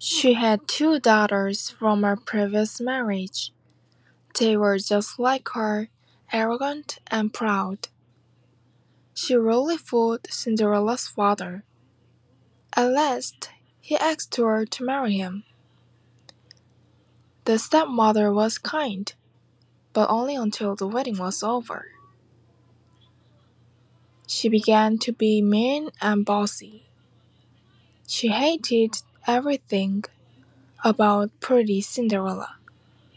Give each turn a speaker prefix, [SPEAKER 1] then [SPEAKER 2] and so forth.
[SPEAKER 1] She had two daughters from her previous marriage. They were just like her, arrogant and proud. She really fooled Cinderella's father. At last, he asked her to marry him. The stepmother was kind, but only until the wedding was over. She began to be mean and bossy. She hated everything about pretty Cinderella.